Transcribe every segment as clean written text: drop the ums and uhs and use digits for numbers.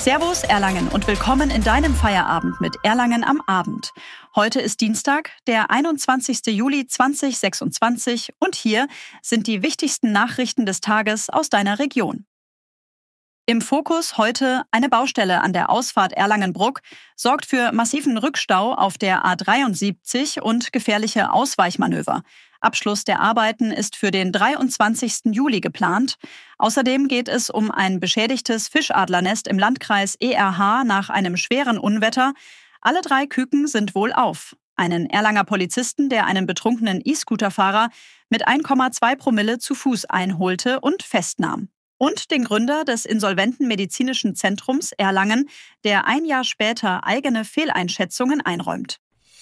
Servus Erlangen und willkommen in deinem Feierabend mit Erlangen am Abend. Heute ist Dienstag, der 21. Juli 2026 und hier sind die wichtigsten Nachrichten des Tages aus deiner Region. Im Fokus heute eine Baustelle an der Ausfahrt Erlangen-Bruck sorgt für massiven Rückstau auf der A73 und gefährliche Ausweichmanöver. Abschluss der Arbeiten ist für den 23. Juli geplant. Außerdem geht es um ein beschädigtes Fischadlernest im Landkreis ERH nach einem schweren Unwetter. Alle 3 Küken sind wohlauf. Einen Erlanger Polizisten, der einen betrunkenen E-Scooter-Fahrer mit 1,2 Promille zu Fuß einholte und festnahm. Und den Gründer des insolventen medizinischen Zentrums Erlangen, der ein Jahr später eigene Fehleinschätzungen einräumt.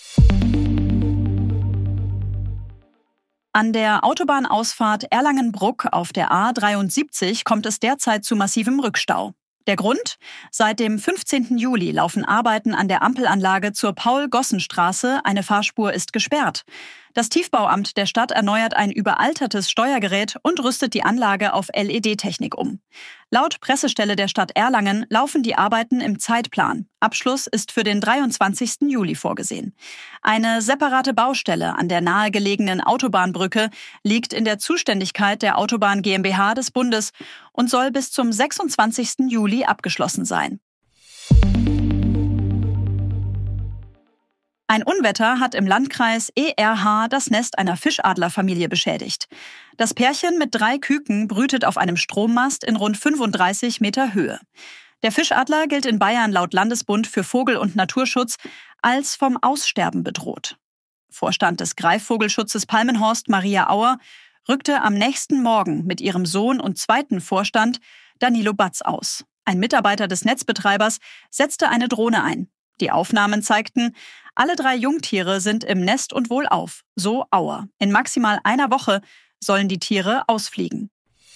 An der Autobahnausfahrt Erlangen-Bruck auf der A73 kommt es derzeit zu massivem Rückstau. Der Grund? Seit dem 15. Juli laufen Arbeiten an der Ampelanlage zur Paul-Gossen-Straße. Eine Fahrspur ist gesperrt. Das Tiefbauamt der Stadt erneuert ein überaltertes Steuergerät und rüstet die Anlage auf LED-Technik um. Laut Pressestelle der Stadt Erlangen laufen die Arbeiten im Zeitplan. Abschluss ist für den 23. Juli vorgesehen. Eine separate Baustelle an der nahegelegenen Autobahnbrücke liegt in der Zuständigkeit der Autobahn GmbH des Bundes und soll bis zum 26. Juli abgeschlossen sein. Ein Unwetter hat im Landkreis ERH das Nest einer Fischadlerfamilie beschädigt. Das Pärchen mit 3 Küken brütet auf einem Strommast in rund 35 Meter Höhe. Der Fischadler gilt in Bayern laut Landesbund für Vogel- und Naturschutz als vom Aussterben bedroht. Vorstand des Greifvogelschutzes Palmenhorst, Maria Auer, rückte am nächsten Morgen mit ihrem Sohn und zweiten Vorstand Danilo Batz aus. Ein Mitarbeiter des Netzbetreibers setzte eine Drohne ein. Die Aufnahmen zeigten, alle 3 Jungtiere sind im Nest und wohlauf, so Auer. In maximal einer Woche sollen die Tiere ausfliegen.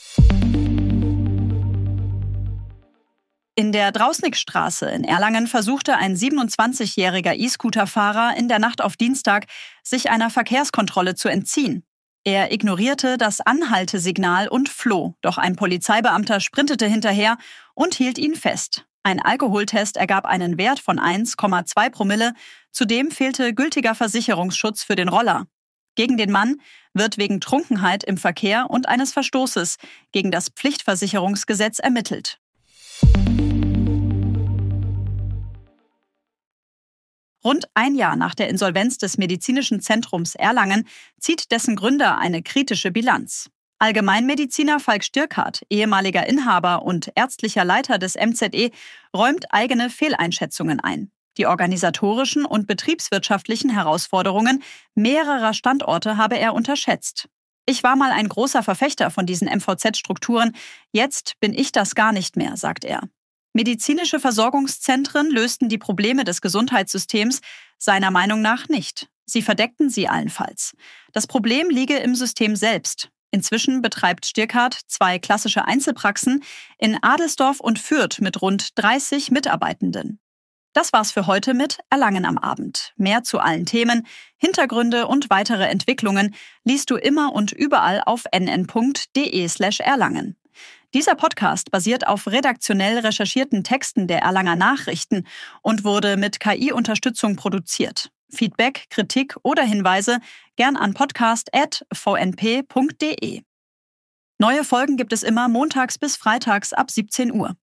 In der Drausnickstraße in Erlangen versuchte ein 27-jähriger E-Scooter-Fahrer in der Nacht auf Dienstag, sich einer Verkehrskontrolle zu entziehen. Er ignorierte das Anhaltesignal und floh, doch ein Polizeibeamter sprintete hinterher und hielt ihn fest. Ein Alkoholtest ergab einen Wert von 1,2 Promille. Zudem fehlte gültiger Versicherungsschutz für den Roller. Gegen den Mann wird wegen Trunkenheit im Verkehr und eines Verstoßes gegen das Pflichtversicherungsgesetz ermittelt. Rund ein Jahr nach der Insolvenz des medizinischen Zentrums Erlangen zieht dessen Gründer eine kritische Bilanz. Allgemeinmediziner Falk Stierkart, ehemaliger Inhaber und ärztlicher Leiter des MZE, räumt eigene Fehleinschätzungen ein. Die organisatorischen und betriebswirtschaftlichen Herausforderungen mehrerer Standorte habe er unterschätzt. Ich war mal ein großer Verfechter von diesen MVZ-Strukturen, jetzt bin ich das gar nicht mehr, sagt er. Medizinische Versorgungszentren lösten die Probleme des Gesundheitssystems seiner Meinung nach nicht. Sie verdeckten sie allenfalls. Das Problem liege im System selbst. Inzwischen betreibt Stierkart 2 klassische Einzelpraxen in Adelsdorf und Fürth mit rund 30 Mitarbeitenden. Das war's für heute mit Erlangen am Abend. Mehr zu allen Themen, Hintergründe und weitere Entwicklungen liest du immer und überall auf nn.de/Erlangen. Dieser Podcast basiert auf redaktionell recherchierten Texten der Erlanger Nachrichten und wurde mit KI-Unterstützung produziert. Feedback, Kritik oder Hinweise gern an podcast@vnp.de. Neue Folgen gibt es immer montags bis freitags ab 17 Uhr.